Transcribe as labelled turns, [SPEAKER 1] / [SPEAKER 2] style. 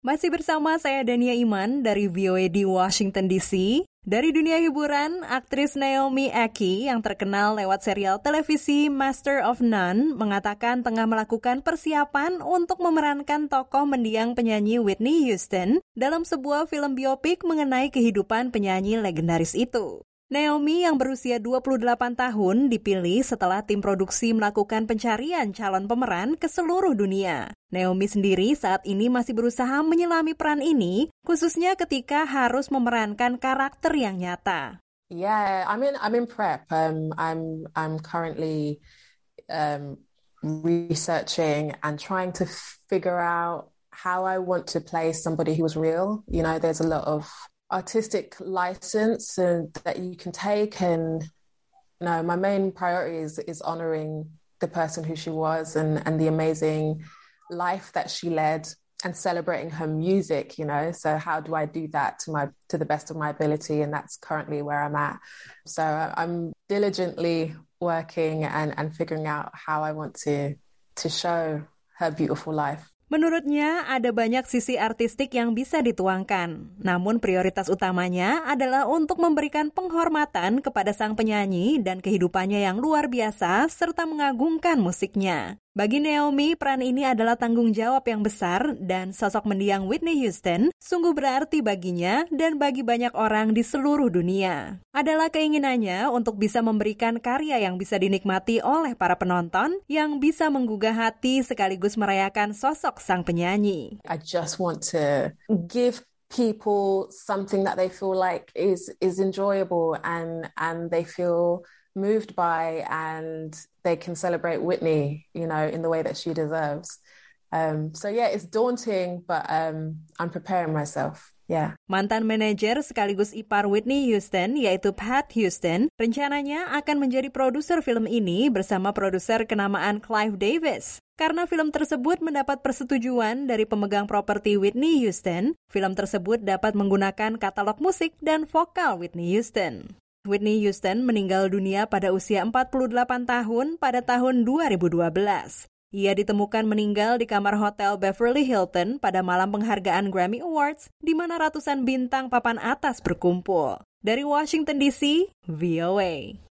[SPEAKER 1] Masih bersama saya Dania Iman dari VOA di Washington DC. Dari dunia hiburan, aktris Naomi Ackie yang terkenal lewat serial televisi Master of None mengatakan tengah melakukan persiapan untuk memerankan tokoh mendiang penyanyi Whitney Houston dalam sebuah film biopik mengenai kehidupan penyanyi legendaris itu. Naomi yang berusia 28 tahun dipilih setelah tim produksi melakukan pencarian calon pemeran ke seluruh dunia. Naomi sendiri saat ini masih berusaha menyelami peran ini, khususnya ketika harus memerankan karakter yang nyata.
[SPEAKER 2] Yeah, I'm in prep. I'm currently researching and trying to figure out how I want to play somebody who was real. You know, there's a lot of artistic license that you can take, and my main priority is honoring the person who she was and the amazing life that she led and celebrating her music, so how do I do that to the best of my ability, and that's currently where I'm at. So I'm diligently working and figuring out how I want to show her beautiful life.
[SPEAKER 1] Menurutnya, ada banyak sisi artistik yang bisa dituangkan. Namun prioritas utamanya adalah untuk memberikan penghormatan kepada sang penyanyi dan kehidupannya yang luar biasa, serta mengagungkan musiknya. Bagi Naomi, peran ini adalah tanggung jawab yang besar dan sosok mendiang Whitney Houston sungguh berarti baginya dan bagi banyak orang di seluruh dunia. Adalah keinginannya untuk bisa memberikan karya yang bisa dinikmati oleh para penonton yang bisa menggugah hati sekaligus merayakan sosok sang penyanyi.
[SPEAKER 2] I just want to give people something that they feel like is enjoyable and they feel moved by, and they can celebrate Whitney, in the way that she deserves. So yeah, it's daunting, but I'm preparing myself. Yeah.
[SPEAKER 1] Mantan manajer sekaligus ipar Whitney Houston, yaitu Pat Houston, rencananya akan menjadi produser film ini bersama produser kenamaan Clive Davis. Karena film tersebut mendapat persetujuan dari pemegang properti Whitney Houston, film tersebut dapat menggunakan katalog musik dan vokal Whitney Houston. Whitney Houston meninggal dunia pada usia 48 tahun pada tahun 2012. Ia ditemukan meninggal di kamar hotel Beverly Hilton pada malam penghargaan Grammy Awards, di mana ratusan bintang papan atas berkumpul. Dari Washington DC, VOA.